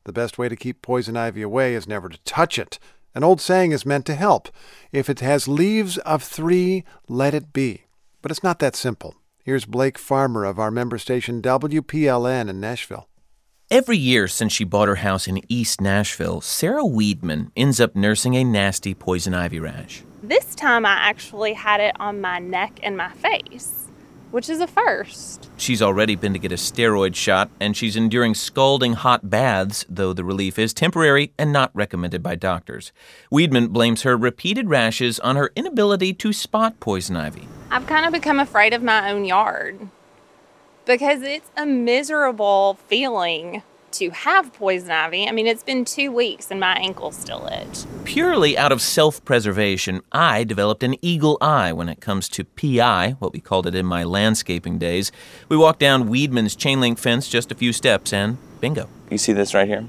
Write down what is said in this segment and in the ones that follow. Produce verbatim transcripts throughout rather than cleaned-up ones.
The best way to keep poison ivy away is never to touch it. An old saying is meant to help. If it has leaves of three, let it be. But it's not that simple. Here's Blake Farmer of our member station W P L N in Nashville. Every year since she bought her house in East Nashville, Sarah Weedman ends up nursing a nasty poison ivy rash. This time I actually had it on my neck and my face, which is a first. She's already been to get a steroid shot, and she's enduring scalding hot baths, though the relief is temporary and not recommended by doctors. Weedman blames her repeated rashes on her inability to spot poison ivy. I've kind of become afraid of my own yard because it's a miserable feeling to have poison ivy. I mean, it's been two weeks and my ankle still itch. Purely out of self-preservation, I developed an eagle eye when it comes to P I, what we called it in my landscaping days. We walked down Weedman's chain link fence just a few steps and bingo. You see this right here?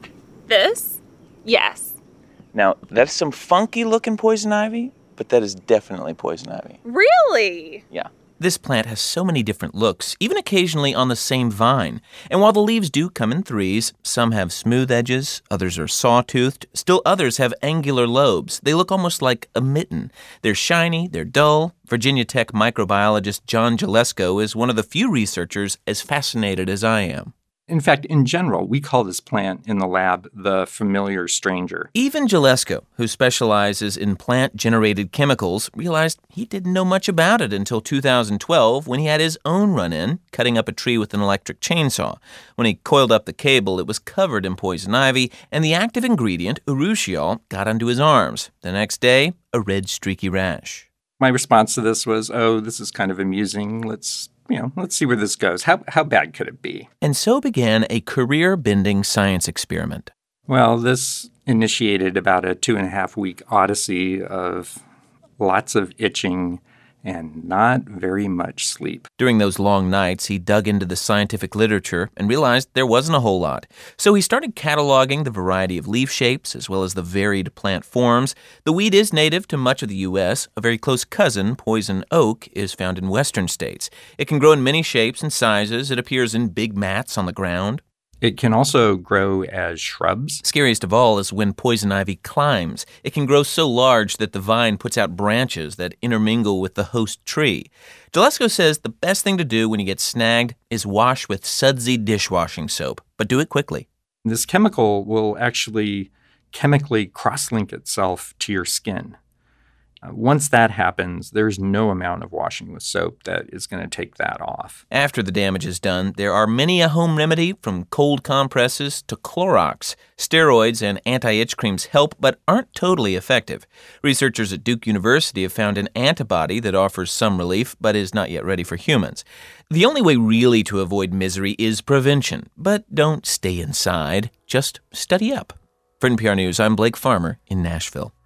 This? Yes. Now, that's some funky-looking poison ivy, but that is definitely poison ivy. Really? Yeah. This plant has so many different looks, even occasionally on the same vine. And while the leaves do come in threes, some have smooth edges, others are sawtoothed, still others have angular lobes. They look almost like a mitten. They're shiny, they're dull. Virginia Tech microbiologist John Gillespie is one of the few researchers as fascinated as I am. In fact, in general, we call this plant in the lab the familiar stranger. Even Gillespie, who specializes in plant-generated chemicals, realized he didn't know much about it until two thousand twelve when he had his own run-in, cutting up a tree with an electric chainsaw. When he coiled up the cable, it was covered in poison ivy, and the active ingredient, urushiol, got onto his arms. The next day, a red streaky rash. My response to this was, oh, this is kind of amusing. Let's You know, let's see where this goes. How how bad could it be? And so began a career-bending science experiment. Well, this initiated about a two-and-a-half-week odyssey of lots of itching and not very much sleep. During those long nights, he dug into the scientific literature and realized there wasn't a whole lot. So he started cataloging the variety of leaf shapes as well as the varied plant forms. The weed is native to much of the U S. A very close cousin, poison oak, is found in western states. It can grow in many shapes and sizes. It appears in big mats on the ground. It can also grow as shrubs. Scariest of all is when poison ivy climbs. It can grow so large that the vine puts out branches that intermingle with the host tree. Gillespie says the best thing to do when you get snagged is wash with sudsy dishwashing soap, but do it quickly. This chemical will actually chemically cross-link itself to your skin. Uh, once that happens, there's no amount of washing with soap that is going to take that off. After the damage is done, there are many a home remedy, from cold compresses to Clorox. Steroids and anti-itch creams help, but aren't totally effective. Researchers at Duke University have found an antibody that offers some relief, but is not yet ready for humans. The only way really to avoid misery is prevention. But don't stay inside. Just study up. For N P R News, I'm Blake Farmer in Nashville.